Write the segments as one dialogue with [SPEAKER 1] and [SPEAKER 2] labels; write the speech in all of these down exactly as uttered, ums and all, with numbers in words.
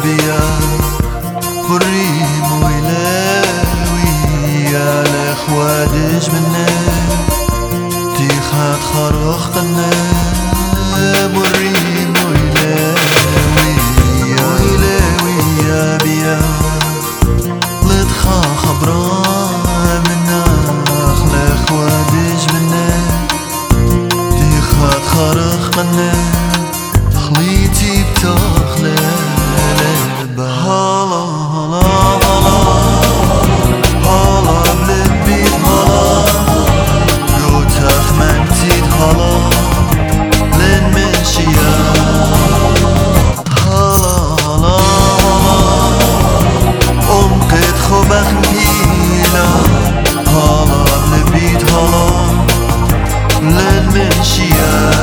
[SPEAKER 1] بيا بريم ويلاوي يا الأخوادج منا تيخات خرخ قنا بريم ويلاوي يا ويلاوي يا بيا لدخا خبرا منا أخلاق وادج منا تيخات خرخ قنا خليتي بتخلى لبا هلا هلا هلا هلا بلبي هلا جو تخمنتي هلا لين مشيا هلا هلا ام قد خبخ مهيلا هلا بلبي هلا لين مشيا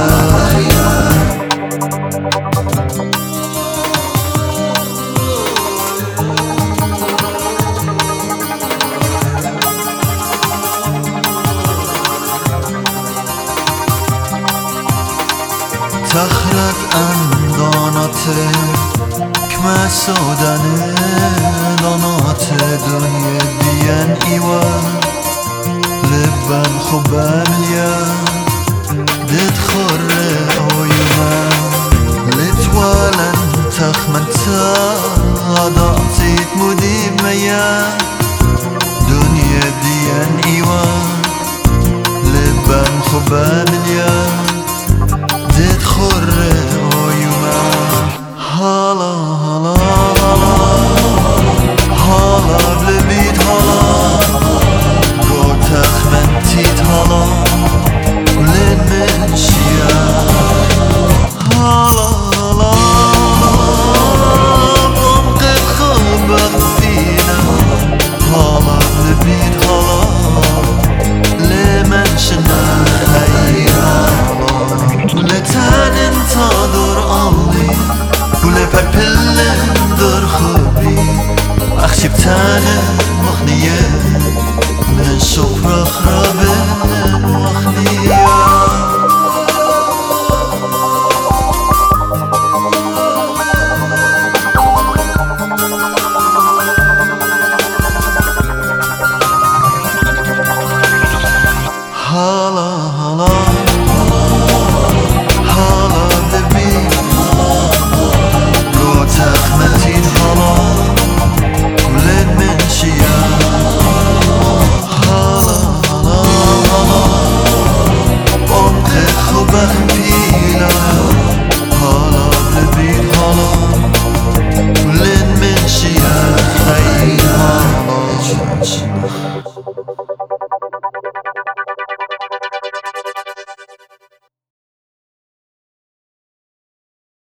[SPEAKER 1] تخلت انداناته کما سودانه داناته دنیا دیان ایوان لبن خوبم لیا دد خوره آیوما لتوالن تخمنتا